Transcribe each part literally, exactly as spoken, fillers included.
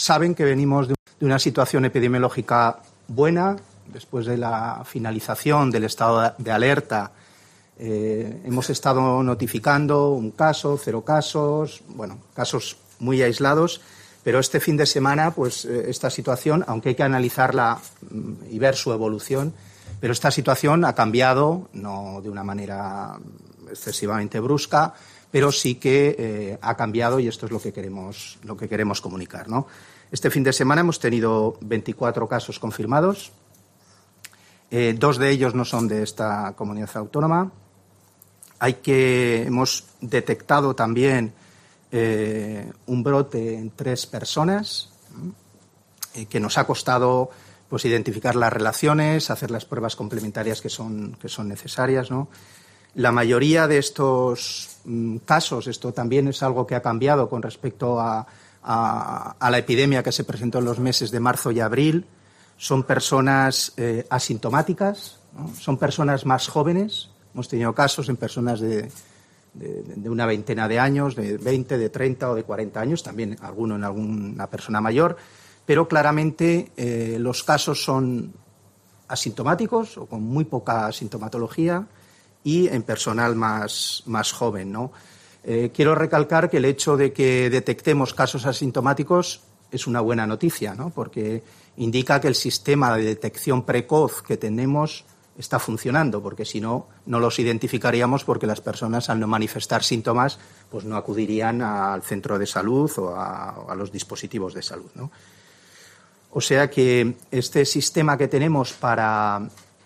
Saben que venimos de una situación epidemiológica buena, después de la finalización del estado de alerta. Eh, hemos estado notificando un caso, cero casos, bueno, casos muy aislados, pero este fin de semana, pues eh, esta situación, aunque hay que analizarla y ver su evolución, pero esta situación ha cambiado, no de una manera excesivamente brusca, pero sí que eh, ha cambiado y esto es lo que queremos, lo que queremos comunicar, ¿no? Este fin de semana hemos tenido veinticuatro casos confirmados, eh, dos de ellos no son de esta comunidad autónoma. Hay que, hemos detectado también eh, un brote en tres personas, eh, que nos ha costado pues identificar las relaciones, hacer las pruebas complementarias que son, que son necesarias, ¿no? La mayoría de estos mm, casos, esto también es algo que ha cambiado con respecto a, a, a la epidemia que se presentó en los meses de marzo y abril, son personas eh, asintomáticas, ¿no? Son personas más jóvenes. Hemos tenido casos en personas de, de, de una veintena de años, de veinte, de treinta o de cuarenta años, también alguno en alguna persona mayor, pero claramente eh, los casos son asintomáticos o con muy poca sintomatología y en personal más, más joven, ¿no? Eh, quiero recalcar que el hecho de que detectemos casos asintomáticos es una buena noticia, ¿no? Porque indica que el sistema de detección precoz que tenemos está funcionando, porque si no, no los identificaríamos porque las personas, al no manifestar síntomas, pues no acudirían al centro de salud o a, o a los dispositivos de salud, ¿no? O sea que este sistema que tenemos para,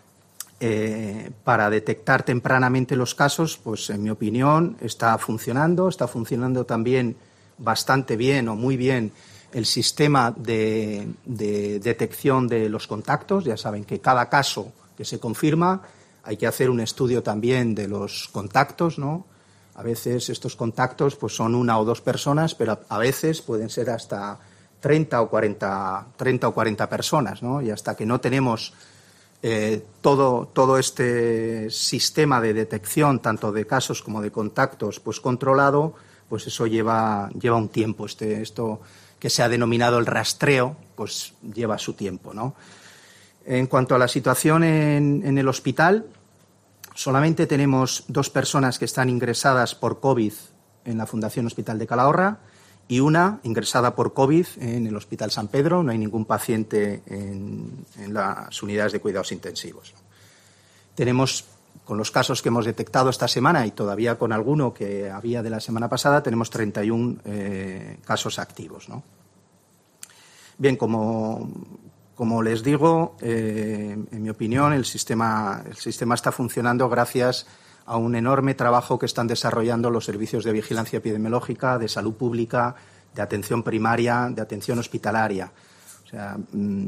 eh, para detectar tempranamente los casos, pues en mi opinión está funcionando, está funcionando también bastante bien o muy bien el sistema de, de detección de los contactos. Ya saben que cada caso que se confirma hay que hacer un estudio también de los contactos, ¿no? A veces estos contactos pues son una o dos personas, pero a veces pueden ser hasta treinta o cuarenta, treinta o cuarenta personas, ¿no? Y hasta que no tenemos eh, todo, todo este sistema de detección, tanto de casos como de contactos, pues controlado, pues eso lleva, lleva un tiempo. Este, esto que se ha denominado el rastreo, pues lleva su tiempo, ¿no? En cuanto a la situación en, en el hospital, solamente tenemos dos personas que están ingresadas por COVID en la Fundación Hospital de Calahorra y una ingresada por COVID en el Hospital San Pedro. No hay ningún paciente en, en las unidades de cuidados intensivos. Tenemos, con los casos que hemos detectado esta semana y todavía con alguno que había de la semana pasada, tenemos treinta y uno eh, casos activos, ¿no? Bien, como, como les digo, eh, en mi opinión, el sistema, el sistema está funcionando gracias a un enorme trabajo que están desarrollando los servicios de vigilancia epidemiológica, de salud pública, de atención primaria, de atención hospitalaria. O sea,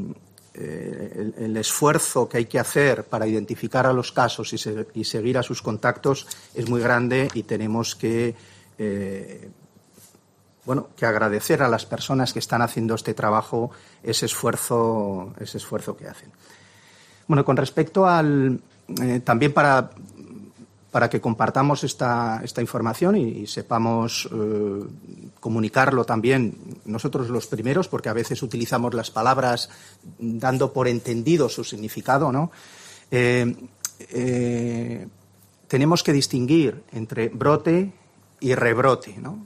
eh, el, el esfuerzo que hay que hacer para identificar a los casos y, se, y seguir a sus contactos es muy grande y tenemos que, eh, bueno, que agradecer a las personas que están haciendo este trabajo ese esfuerzo, ese esfuerzo que hacen. Bueno, con respecto al eh, también para para que compartamos esta, esta información y, y sepamos eh, comunicarlo también nosotros los primeros, porque a veces utilizamos las palabras dando por entendido su significado, ¿no? Eh, eh, tenemos que distinguir entre brote y rebrote, ¿no?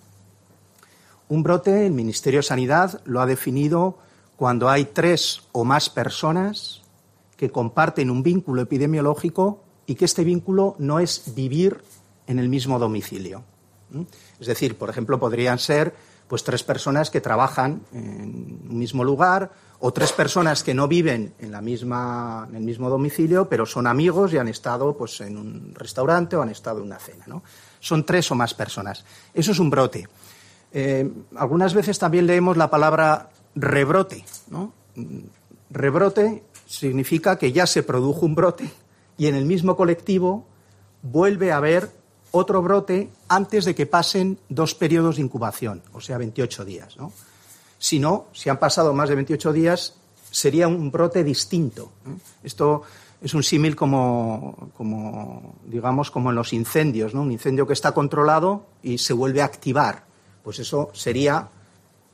Un brote, el Ministerio de Sanidad lo ha definido cuando hay tres o más personas que comparten un vínculo epidemiológico y que este vínculo no es vivir en el mismo domicilio. Es decir, por ejemplo, podrían ser pues tres personas que trabajan en un mismo lugar o tres personas que no viven en la misma, en el mismo domicilio, pero son amigos y han estado pues en un restaurante o han estado en una cena, ¿no? Son tres o más personas. Eso es un brote. Eh, algunas veces también leemos la palabra rebrote, ¿no? Rebrote significa que ya se produjo un brote y en el mismo colectivo vuelve a haber otro brote antes de que pasen dos periodos de incubación, o sea, veintiocho días, ¿no? Si no, si han pasado más de veintiocho días, sería un brote distinto, ¿eh? Esto es un símil como, como, digamos, como en los incendios, ¿no? Un incendio que está controlado y se vuelve a activar. Pues eso sería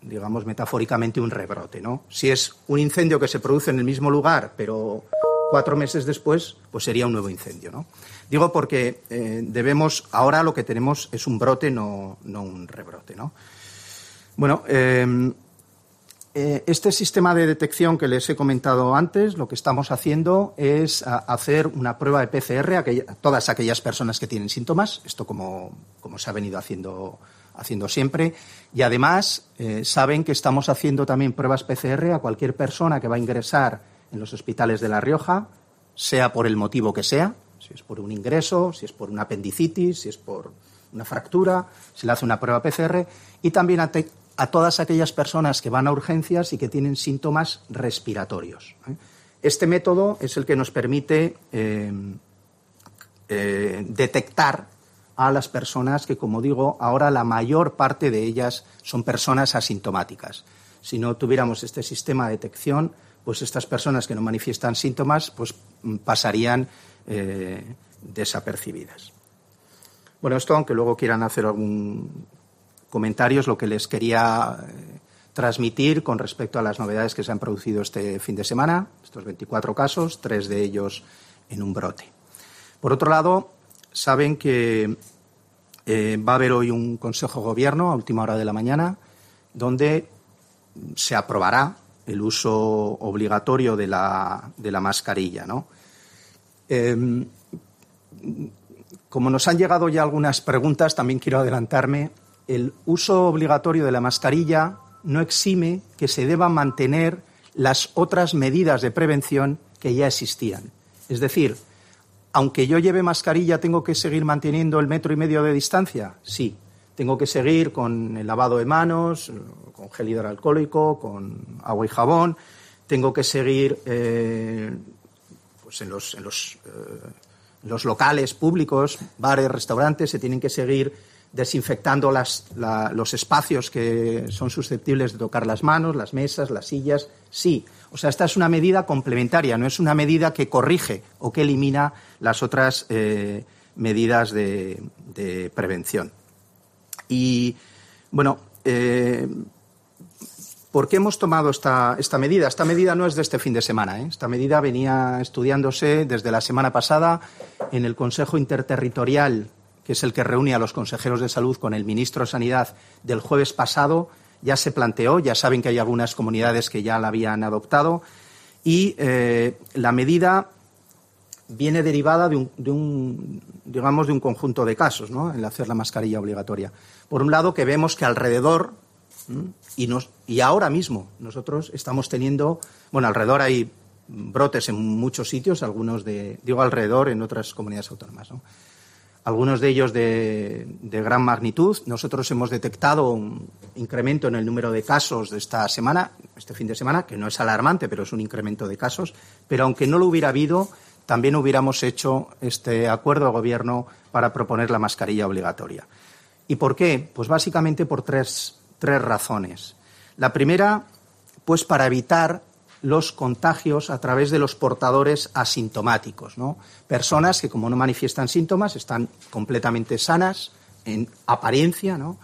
digamos, metafóricamente un rebrote, ¿no? Si es un incendio que se produce en el mismo lugar, pero cuatro meses después, pues sería un nuevo incendio, ¿no? Digo porque eh, debemos, ahora lo que tenemos es un brote, no, no un rebrote, ¿no? Bueno, eh, eh, este sistema de detección que les he comentado antes, lo que estamos haciendo es a, hacer una prueba de P C R a, aquella, a todas aquellas personas que tienen síntomas, esto como, como se ha venido haciendo, haciendo siempre, y además eh, saben que estamos haciendo también pruebas P C R a cualquier persona que va a ingresar en los hospitales de La Rioja, sea por el motivo que sea, si es por un ingreso, si es por una apendicitis, si es por una fractura, se le hace una prueba P C R, y también a, te, a todas aquellas personas que van a urgencias y que tienen síntomas respiratorios. Este método es el que nos permite eh, eh, detectar a las personas que, como digo, ahora la mayor parte de ellas son personas asintomáticas. Si no tuviéramos este sistema de detección, pues estas personas que no manifiestan síntomas pues pasarían eh, desapercibidas. Bueno, esto, aunque luego quieran hacer algún comentario, es lo que les quería eh, transmitir con respecto a las novedades que se han producido este fin de semana, estos veinticuatro casos, tres de ellos en un brote. Por otro lado, saben que eh, va a haber hoy un Consejo de Gobierno a última hora de la mañana donde se aprobará el uso obligatorio de la, de la mascarilla, ¿no? Eh, como nos han llegado ya algunas preguntas, también quiero adelantarme. El uso obligatorio de la mascarilla no exime que se deban mantener las otras medidas de prevención que ya existían. Es decir, aunque yo lleve mascarilla, ¿tengo que seguir manteniendo el metro y medio de distancia? Sí. Tengo que seguir con el lavado de manos, con gel hidroalcohólico, con agua y jabón. Tengo que seguir eh, pues en los, en los, eh, en los locales públicos, bares, restaurantes, se tienen que seguir desinfectando las, la, los espacios que son susceptibles de tocar las manos, las mesas, las sillas. Sí. O sea, esta es una medida complementaria, no es una medida que corrige o que elimina las otras eh, medidas de, de prevención. Y, bueno, eh, ¿por qué hemos tomado esta, esta medida? Esta medida no es de este fin de semana, ¿eh? Esta medida venía estudiándose desde la semana pasada en el Consejo Interterritorial, que es el que reúne a los consejeros de salud con el ministro de Sanidad del jueves pasado. Ya se planteó, ya saben que hay algunas comunidades que ya la habían adoptado, y eh, la medida viene derivada de un, de un, digamos, de un conjunto de casos, ¿no?, el hacer la mascarilla obligatoria. Por un lado, que vemos que alrededor, y, nos, y ahora mismo, nosotros estamos teniendo, bueno, alrededor hay brotes en muchos sitios, algunos de, digo alrededor, en otras comunidades autónomas, ¿no?, algunos de ellos de, de gran magnitud. Nosotros hemos detectado un incremento en el número de casos de esta semana, este fin de semana, que no es alarmante, pero es un incremento de casos. Pero aunque no lo hubiera habido, también hubiéramos hecho este acuerdo de gobierno para proponer la mascarilla obligatoria. ¿Y por qué? Pues básicamente por tres, tres razones. La primera, pues para evitar los contagios a través de los portadores asintomáticos, ¿no? Personas que, como no manifiestan síntomas, están completamente sanas en apariencia, ¿no?,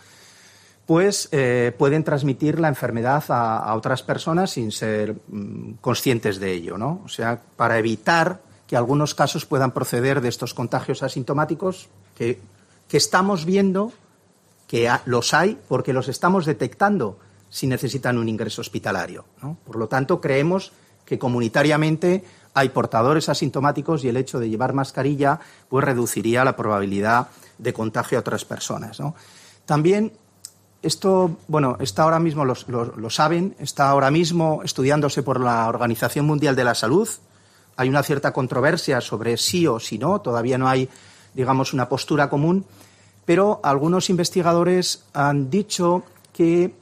pues eh, pueden transmitir la enfermedad a, a otras personas sin ser mm, conscientes de ello, ¿no? O sea, para evitar que algunos casos puedan proceder de estos contagios asintomáticos que, que estamos viendo que ha, los hay porque los estamos detectando si necesitan un ingreso hospitalario, ¿no? Por lo tanto, creemos que comunitariamente hay portadores asintomáticos y el hecho de llevar mascarilla pues reduciría la probabilidad de contagio a otras personas, ¿no? También esto, bueno, está ahora mismo, lo, lo, lo saben, está ahora mismo estudiándose por la Organización Mundial de la Salud. Hay una cierta controversia sobre sí o si no, todavía no hay, digamos, una postura común, pero algunos investigadores han dicho que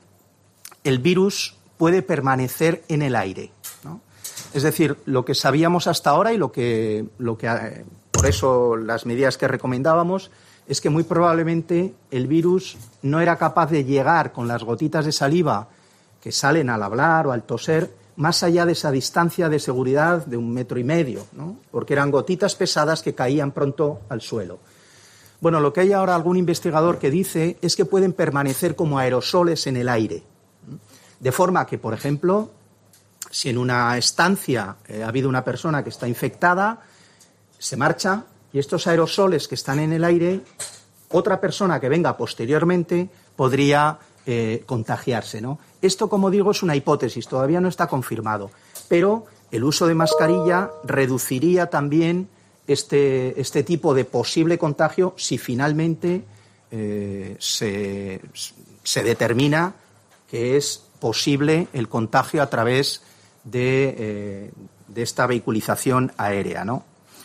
el virus puede permanecer en el aire, ¿no? Es decir, lo que sabíamos hasta ahora y lo que, lo que eh, por eso las medidas que recomendábamos es que muy probablemente el virus no era capaz de llegar con las gotitas de saliva que salen al hablar o al toser más allá de esa distancia de seguridad de un metro y medio, ¿no?, porque eran gotitas pesadas que caían pronto al suelo. Bueno, lo que hay ahora algún investigador que dice es que pueden permanecer como aerosoles en el aire. De forma que, por ejemplo, si en una estancia eh, ha habido una persona que está infectada, se marcha y estos aerosoles que están en el aire, otra persona que venga posteriormente podría eh, contagiarse, ¿no? Esto, como digo, es una hipótesis, todavía no está confirmado, pero el uso de mascarilla reduciría también este, este tipo de posible contagio si finalmente eh, se, se determina que es posible el contagio a través de, eh, de esta vehiculización aérea, ¿no?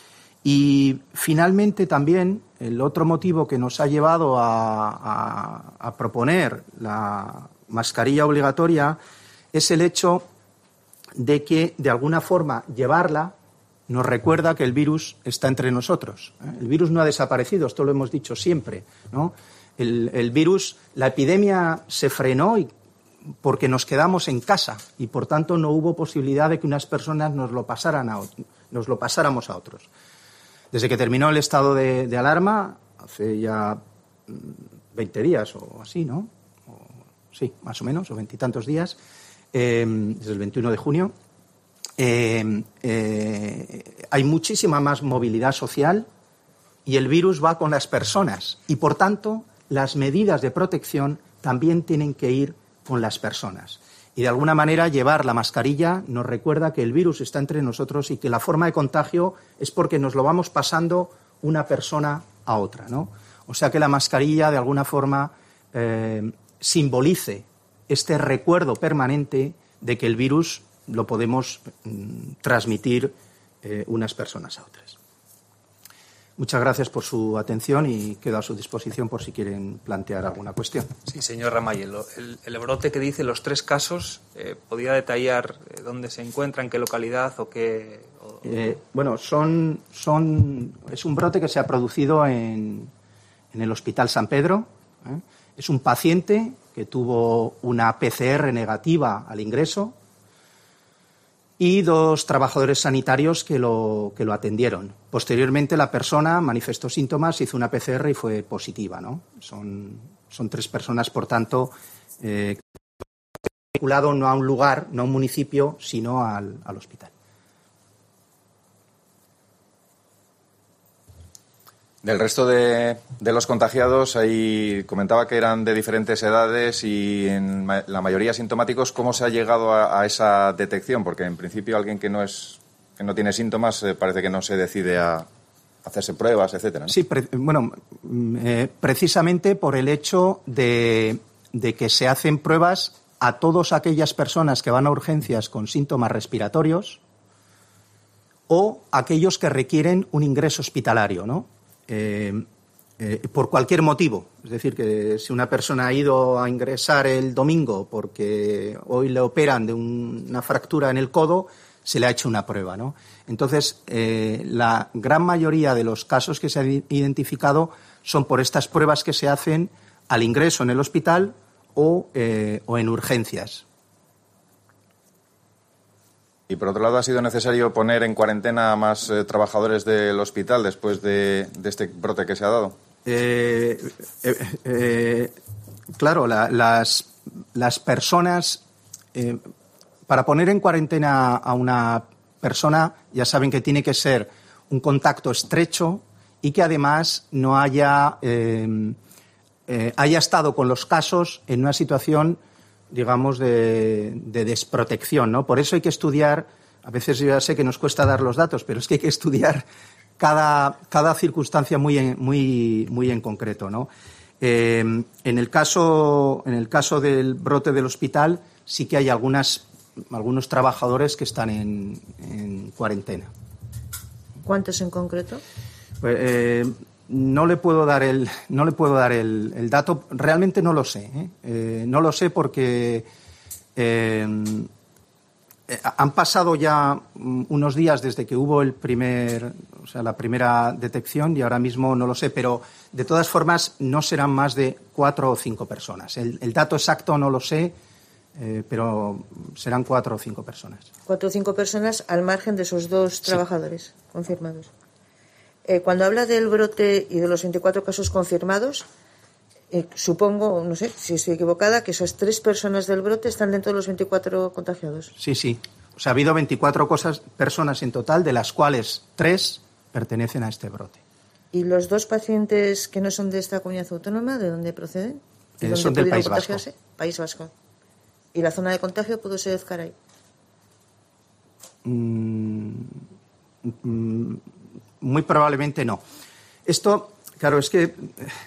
Y finalmente también el otro motivo que nos ha llevado a, a, a proponer la mascarilla obligatoria es el hecho de que, de alguna forma, llevarla nos recuerda que el virus está entre nosotros. El virus no ha desaparecido, esto lo hemos dicho siempre, ¿no? El, el virus, la epidemia se frenó y porque nos quedamos en casa y, por tanto, no hubo posibilidad de que unas personas nos lo pasaran a, nos lo pasáramos a otros. Desde que terminó el estado de, de alarma, hace ya veinte días o así, ¿no? O, sí, más o menos, o veintitantos días, eh, desde el veintiuno de junio, eh, eh, hay muchísima más movilidad social y el virus va con las personas. Y, por tanto, las medidas de protección también tienen que ir con las personas. Y, de alguna manera, llevar la mascarilla nos recuerda que el virus está entre nosotros y que la forma de contagio es porque nos lo vamos pasando una persona a otra, ¿no? O sea, que la mascarilla, de alguna forma, eh, simbolice este recuerdo permanente de que el virus lo podemos mm, transmitir eh, unas personas a otras. Muchas gracias por su atención y quedo a su disposición por si quieren plantear alguna cuestión. Sí, señor Ramayel, el, el brote que dice los tres casos, eh, ¿podría detallar eh, dónde se encuentra, en qué localidad o qué...? O... Eh, bueno, son, son, es un brote que se ha producido en, en el Hospital San Pedro. ¿eh? Es un paciente que tuvo una P C R negativa al ingreso y dos trabajadores sanitarios que lo, que lo atendieron. Posteriormente, la persona manifestó síntomas, hizo una P C R y fue positiva, ¿no? Son, son tres personas, por tanto, eh, vinculado no a un lugar, no a un municipio, sino al, al hospital. Del resto de, de los contagiados, ahí comentaba que eran de diferentes edades y en ma- la mayoría asintomáticos. ¿Cómo se ha llegado a, a esa detección? Porque en principio alguien que no es que no tiene síntomas eh, parece que no se decide a hacerse pruebas, etcétera, ¿no? Sí, pre- bueno, eh, precisamente por el hecho de, de que se hacen pruebas a todas aquellas personas que van a urgencias con síntomas respiratorios o aquellos que requieren un ingreso hospitalario, ¿no? Eh, eh, por cualquier motivo. Es decir, que si una persona ha ido a ingresar el domingo porque hoy le operan de un, una fractura en el codo, se le ha hecho una prueba, ¿no? Entonces, eh, la gran mayoría de los casos que se han identificado son por estas pruebas que se hacen al ingreso en el hospital o, eh, o en urgencias. Y por otro lado, ¿ha sido necesario poner en cuarentena a más eh, trabajadores del hospital después de, de este brote que se ha dado? Eh, eh, eh, claro, la, las, las personas, eh, para poner en cuarentena a una persona, ya saben que tiene que ser un contacto estrecho y que además no haya, eh, eh, haya estado con los casos en una situación, digamos, de, de desprotección, ¿no? Por eso hay que estudiar, a veces yo ya sé que nos cuesta dar los datos, pero es que hay que estudiar cada, cada circunstancia muy en, muy, muy en concreto, ¿no? Eh, en el caso, en el caso del brote del hospital sí que hay algunas, algunos trabajadores que están en, en cuarentena. ¿Cuántos en concreto? Pues, eh, No le puedo dar el, no le puedo dar el, el dato, realmente no lo sé. ¿eh? Eh, no lo sé porque eh, eh, han pasado ya unos días desde que hubo el primer, o sea, la primera detección y ahora mismo no lo sé, pero de todas formas no serán más de cuatro o cinco personas. El, el dato exacto no lo sé, eh, pero serán cuatro o cinco personas. Cuatro o cinco personas al margen de esos dos Sí. trabajadores confirmados. Eh, cuando habla del brote y de los veinticuatro casos confirmados, Eh, supongo, no sé si estoy equivocada, que esas tres personas del brote están dentro de los veinticuatro contagiados. Sí, sí. O sea, ha habido veinticuatro cosas, personas en total, de las cuales tres pertenecen a este brote. ¿Y los dos pacientes que no son de esta comunidad autónoma, de dónde proceden? ¿De Eh, dónde son del pudieron País Vasco. contagiarse? País Vasco. ¿Y la zona de contagio pudo ser Ezcaray? Mm, mm, muy probablemente no. Esto, claro, es que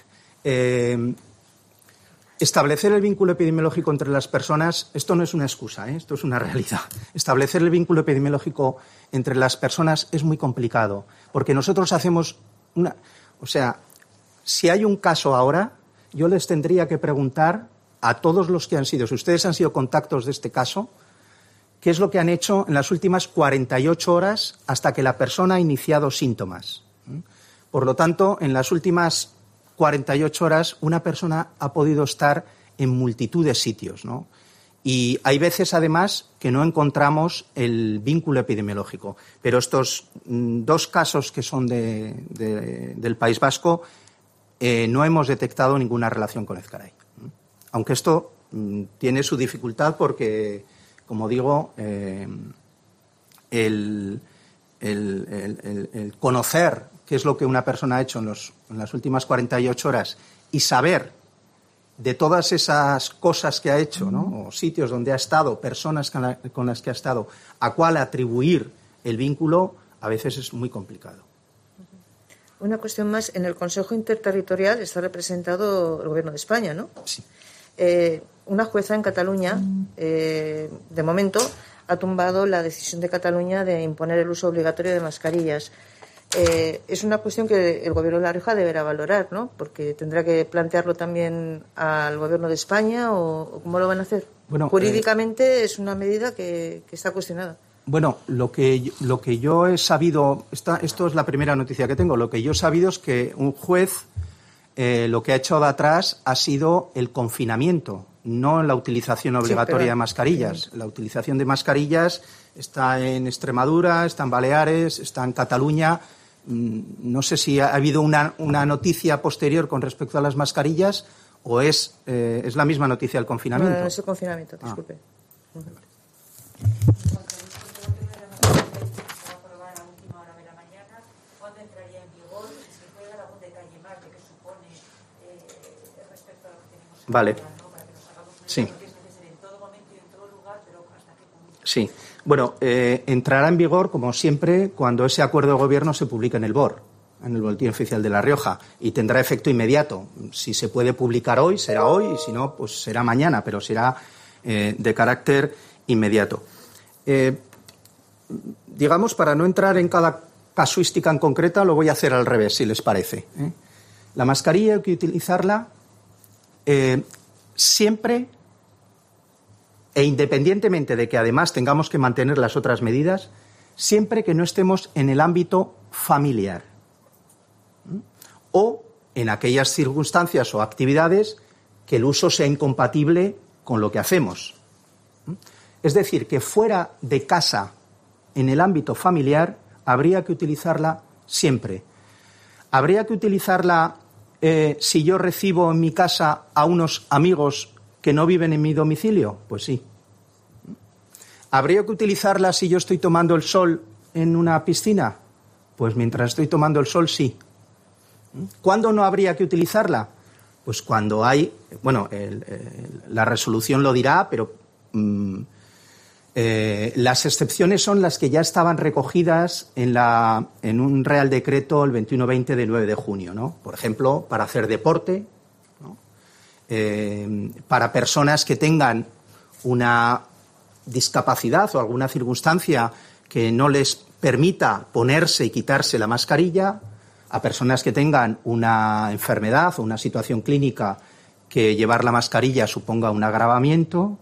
eh, establecer el vínculo epidemiológico entre las personas, esto no es una excusa, ¿eh? Esto es una realidad. Establecer el vínculo epidemiológico entre las personas es muy complicado, porque nosotros hacemos una... O sea, si hay un caso ahora, yo les tendría que preguntar a todos los que han sido, si ustedes han sido contactos de este caso, qué es lo que han hecho en las últimas cuarenta y ocho horas hasta que la persona ha iniciado síntomas. Por lo tanto, en las últimas cuarenta y ocho horas una persona ha podido estar en multitud de sitios, ¿no? Y hay veces, además, que no encontramos el vínculo epidemiológico. Pero estos mm, dos casos que son de, de, del País Vasco, eh, no hemos detectado ninguna relación con Ezcaray. Aunque esto mm, tiene su dificultad porque, como digo, eh, el, el, el, el, el conocer qué es lo que una persona ha hecho en, los, en las últimas cuarenta y ocho horas y saber de todas esas cosas que ha hecho, ¿no? O sitios donde ha estado, personas con, la, con las que ha estado, a cuál atribuir el vínculo, a veces es muy complicado. Una cuestión más. En el Consejo Interterritorial está representado el Gobierno de España, ¿no? Sí. Eh, una jueza en Cataluña, eh, de momento, ha tumbado la decisión de Cataluña de imponer el uso obligatorio de mascarillas. Eh, es una cuestión que el Gobierno de La Rioja deberá valorar, ¿no? Porque tendrá que plantearlo también al Gobierno de España, o, o ¿cómo lo van a hacer? Bueno, jurídicamente eh, es una medida que, que está cuestionada. Bueno, lo que, lo que yo he sabido, esta, esto es la primera noticia que tengo, lo que yo he sabido es que un juez eh, lo que ha echado de atrás ha sido el confinamiento, no la utilización obligatoria sí, de mascarillas. La utilización de mascarillas está en Extremadura, está en Baleares, está en Cataluña. No sé si ha habido una, una noticia posterior con respecto a las mascarillas o es, eh, es la misma noticia del confinamiento. No, no es el confinamiento, disculpe. Ah. Vale. Sí. Sí. Bueno, eh, entrará en vigor, como siempre, cuando ese acuerdo de gobierno se publique en el B O R, en el Boletín Oficial de La Rioja, y tendrá efecto inmediato. Si se puede publicar hoy, será hoy, y si no, pues será mañana, pero será eh, de carácter inmediato. Eh, digamos, para no entrar en cada casuística en concreta, lo voy a hacer al revés, si les parece, ¿eh? La mascarilla hay que utilizarla eh, siempre e independientemente de que además tengamos que mantener las otras medidas, siempre que no estemos en el ámbito familiar, ¿Mm? o en aquellas circunstancias o actividades que el uso sea incompatible con lo que hacemos. ¿Mm? Es decir, que fuera de casa, en el ámbito familiar, habría que utilizarla siempre. Habría que utilizarla eh, si yo recibo en mi casa a unos amigos que no viven en mi domicilio, pues sí. ¿Habría que utilizarla si yo estoy tomando el sol en una piscina? Pues mientras estoy tomando el sol, sí. ¿Cuándo no habría que utilizarla? Pues cuando hay, bueno, el, el, la resolución lo dirá, pero mmm, eh, las excepciones son las que ya estaban recogidas en, la, en un Real Decreto el veintiuno veinte de nueve de junio, ¿no? Por ejemplo, para hacer deporte, Eh, para personas que tengan una discapacidad o alguna circunstancia que no les permita ponerse y quitarse la mascarilla, a personas que tengan una enfermedad o una situación clínica que llevar la mascarilla suponga un agravamiento,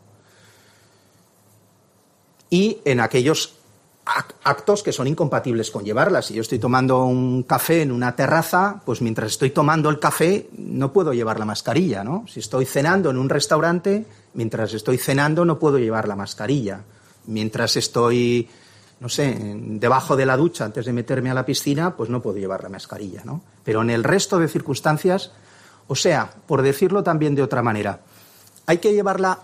y en aquellos actos que son incompatibles con llevarla. Si yo estoy tomando un café en una terraza, pues mientras estoy tomando el café no puedo llevar la mascarilla, ¿no? Si estoy cenando en un restaurante, mientras estoy cenando no puedo llevar la mascarilla. Mientras estoy, no sé, debajo de la ducha antes de meterme a la piscina, pues no puedo llevar la mascarilla, ¿no? Pero en el resto de circunstancias, O sea, por decirlo también de otra manera, hay que llevarla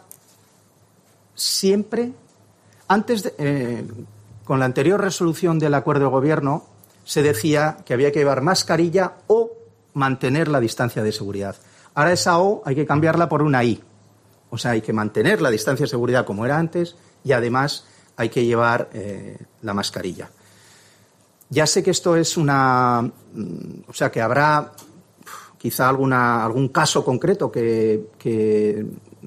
siempre, antes de, eh, con la anterior resolución del acuerdo de gobierno, se decía que había que llevar mascarilla o mantener la distancia de seguridad. Ahora esa O hay que cambiarla por una I. O sea, hay que mantener la distancia de seguridad como era antes y además hay que llevar eh, la mascarilla. Ya sé que esto es una... O sea, que habrá quizá alguna, algún caso concreto que, que,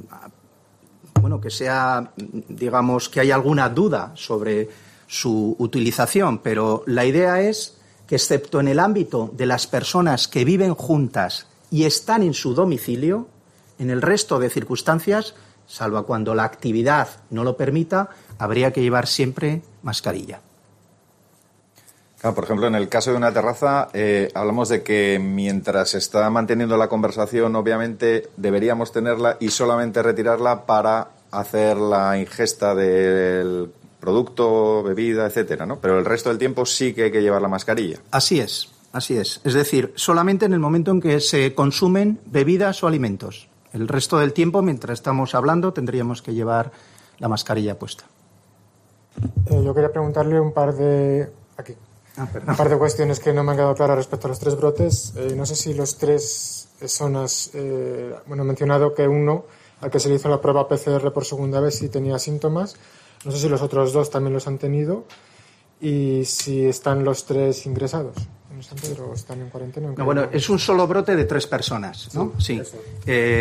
bueno, que sea, digamos, que hay alguna duda sobre su utilización, pero la idea es que, excepto en el ámbito de las personas que viven juntas y están en su domicilio, en el resto de circunstancias, salvo cuando la actividad no lo permita, habría que llevar siempre mascarilla. Claro, por ejemplo, en el caso de una terraza, eh, hablamos de que mientras se está manteniendo la conversación, obviamente deberíamos tenerla y solamente retirarla para hacer la ingesta del producto, bebida, etcétera, ¿no? Pero el resto del tiempo sí que hay que llevar la mascarilla. Así es, así es. Es decir, solamente en el momento en que se consumen bebidas o alimentos. El resto del tiempo, mientras estamos hablando, tendríamos que llevar la mascarilla puesta. Eh, yo quería preguntarle un par de... Aquí. Ah, un par de cuestiones que no me han quedado claras respecto a los tres brotes. Eh, no sé si los tres zonas, eh, bueno, he mencionado que uno, al que se le hizo la prueba P C R por segunda vez, sí tenía síntomas. No sé si los otros dos también los han tenido y si están los tres ingresados en San Pedro o están en cuarentena. No, bueno, es un solo brote de tres personas, ¿no? Sí. Sí. Eh,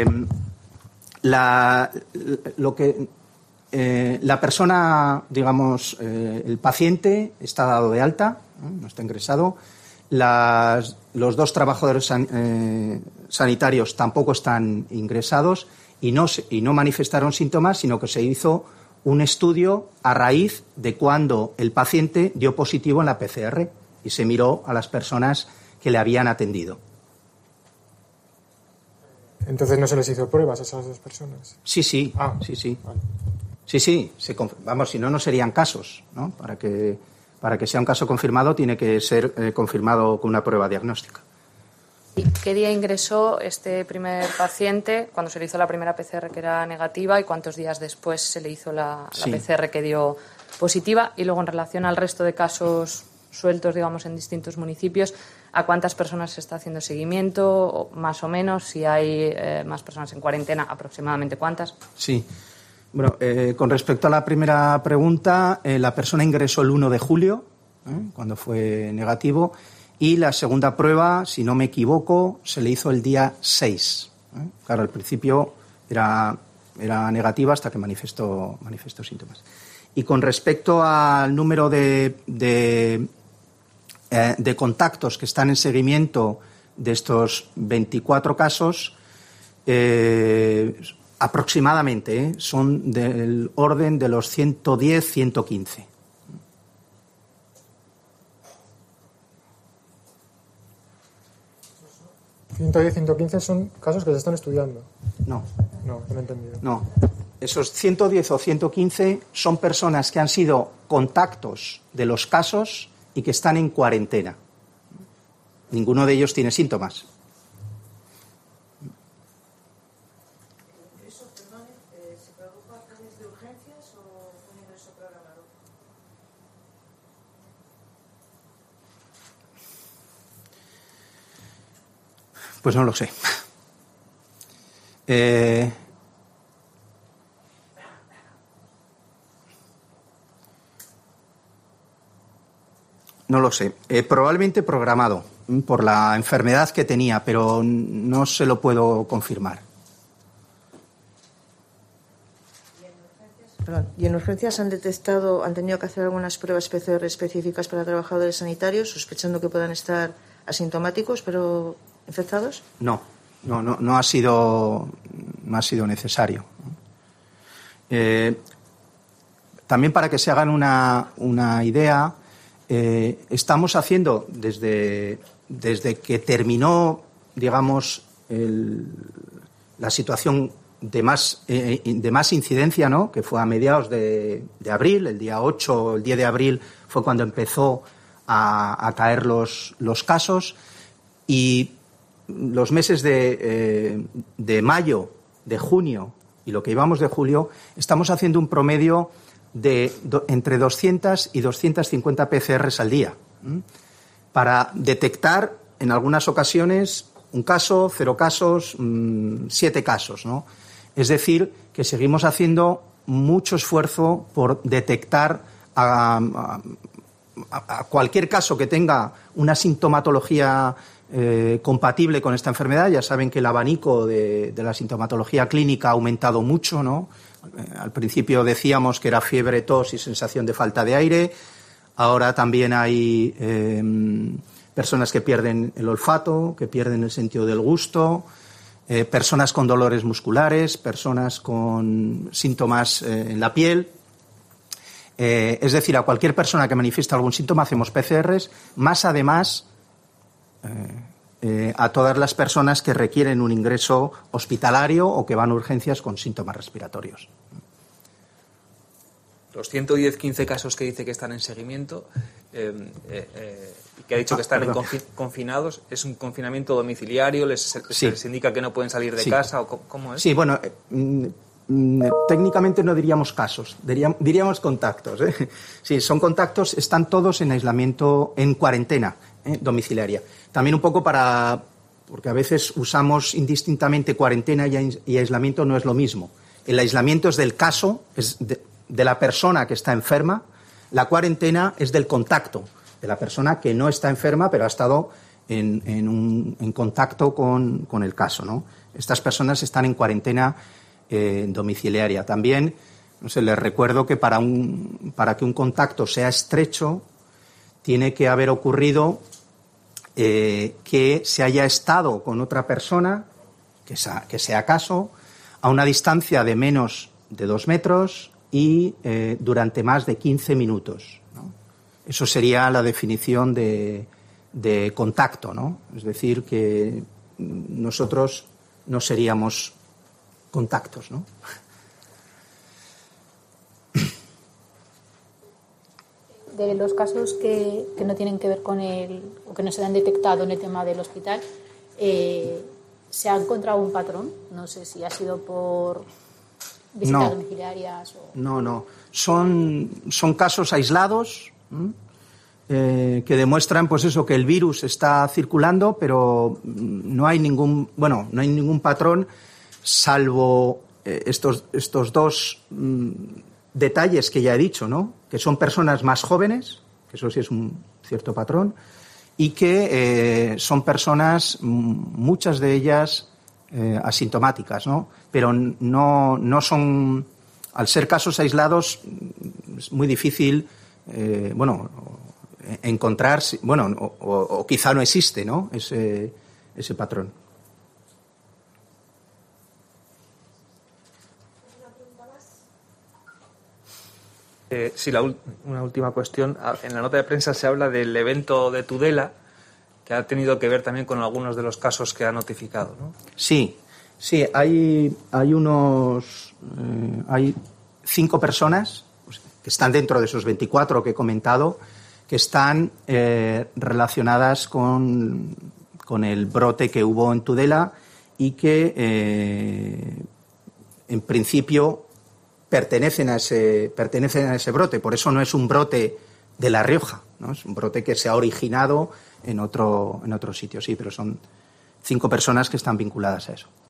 la, lo que, eh, la persona, digamos, eh, el paciente está dado de alta, ¿no? No está ingresado. Las, los dos trabajadores san, eh, sanitarios tampoco están ingresados y no, y no manifestaron síntomas, sino que se hizo un estudio a raíz de cuando el paciente dio positivo en la P C R y se miró a las personas que le habían atendido. Entonces no se les hizo pruebas a esas dos personas. Sí, sí, ah, sí, sí. Vale. Sí, sí, se, vamos, si no, no serían casos, ¿no? Para que, para que sea un caso confirmado tiene que ser eh, confirmado con una prueba diagnóstica. ¿Qué día ingresó este primer paciente cuando se le hizo la primera P C R que era negativa y cuántos días después se le hizo la, la sí. P C R que dio positiva? Y luego, en relación al resto de casos sueltos, digamos, en distintos municipios, ¿a cuántas personas se está haciendo seguimiento, más o menos? Si hay eh, más personas en cuarentena, ¿aproximadamente cuántas? Sí. Bueno, eh, con respecto a la primera pregunta, eh, la persona ingresó el uno de julio, ¿eh? cuando fue negativo, y la segunda prueba, si no me equivoco, se le hizo el día seis. ¿eh? Claro, al principio era, era negativa hasta que manifestó, manifestó síntomas. Y con respecto al número de, de, eh, de contactos que están en seguimiento de estos veinticuatro casos, eh, aproximadamente ¿eh? son del orden de los ciento diez, ciento quince. ciento diez, ciento quince son casos que se están estudiando. No. No, no he entendido. No. Esos ciento diez o ciento quince son personas que han sido contactos de los casos y que están en cuarentena. Ninguno de ellos tiene síntomas. ¿Ingreso, perdón, eh, se produjo a través de urgencias o un ingreso programado? Pues no lo sé. Eh, no lo sé. Eh, probablemente programado por la enfermedad que tenía, pero no se lo puedo confirmar. Perdón. ¿Y en urgencias han detectado, han tenido que hacer algunas pruebas P C R específicas para trabajadores sanitarios, sospechando que puedan estar asintomáticos, pero infectados? No, no, no, no ha sido, no ha sido necesario. Eh, también para que se hagan una, una idea, eh, estamos haciendo desde, desde que terminó, digamos, el, la situación de más, eh, de más incidencia, ¿no? Que fue a mediados de, de abril, el día ocho, el diez de abril fue cuando empezó a, a caer los, los casos y los meses de, eh, de mayo, de junio y lo que llevamos de julio, estamos haciendo un promedio de do, entre doscientas y doscientas cincuenta P C Rs al día, ¿m? para detectar en algunas ocasiones un caso, cero casos, mmm, siete casos, ¿no? Es decir, que seguimos haciendo mucho esfuerzo por detectar a, a, a cualquier caso que tenga una sintomatología eh, compatible con esta enfermedad. Ya saben que el abanico de, de la sintomatología clínica ha aumentado mucho, ¿no? Eh, al principio decíamos que era fiebre, tos y sensación de falta de aire. Ahora también hay eh, personas que pierden el olfato, que pierden el sentido del gusto, eh, personas con dolores musculares, personas con síntomas eh, en la piel. Eh, es decir, a cualquier persona que manifiesta algún síntoma hacemos P C Rs, más además eh, eh, a todas las personas que requieren un ingreso hospitalario o que van a urgencias con síntomas respiratorios. Los ciento diez, quince casos que dice que están en seguimiento eh, eh, eh, y que ha dicho ah, que están en perdón. confi confinados, ¿es un confinamiento domiciliario? ¿Les, se, sí. les indica que no pueden salir de sí. casa? ¿O cómo es? Sí, bueno, eh, mm, técnicamente no diríamos casos, diríamos, diríamos contactos. ¿eh? Sí, son contactos, están todos en aislamiento, en cuarentena ¿eh? domiciliaria. También un poco para, porque a veces usamos indistintamente cuarentena y, y aislamiento, no es lo mismo. El aislamiento es del caso, es de, de la persona que está enferma. La cuarentena es del contacto, de la persona que no está enferma pero ha estado en, en, un, en contacto con, con el caso, ¿no? Estas personas están en cuarentena eh, domiciliaria. También, no sé, les recuerdo que para, un, para que un contacto sea estrecho tiene que haber ocurrido eh, que se haya estado con otra persona, que sea, que sea caso, a una distancia de menos de dos metros y eh, durante más de quince minutos, ¿no? Eso sería la definición de, de contacto, ¿no? Es decir, que nosotros no seríamos contactos, ¿no? De los casos que, que no tienen que ver con el, o que no se han detectado en el tema del hospital, eh, ¿se ha encontrado un patrón? No sé si ha sido por visitas no. domiciliarias o... No, no. Son, son casos aislados eh, que demuestran, pues eso, que el virus está circulando, pero no hay ningún, bueno, no hay ningún patrón, salvo eh, estos, estos dos mm, detalles que ya he dicho, ¿no? Que son personas más jóvenes, que eso sí es un cierto patrón, y que eh, son personas, muchas de ellas eh, asintomáticas, ¿no? Pero no, no son, al ser casos aislados, es muy difícil, eh, bueno, encontrar, bueno, o, o, o quizá no existe, ¿no? Ese, ese patrón. Eh, sí, la ul una última cuestión. En la nota de prensa se habla del evento de Tudela, que ha tenido que ver también con algunos de los casos que ha notificado, ¿no? Sí, sí, hay, hay unos, eh, hay cinco personas pues, que están dentro de esos veinticuatro que he comentado, que están eh, relacionadas con, con el brote que hubo en Tudela y que, eh, en principio, pertenecen a ese pertenecen a ese brote. Por eso no es un brote de La Rioja, ¿no? Es un brote que se ha originado en otro en otro sitio, sí, pero son cinco personas que están vinculadas a eso.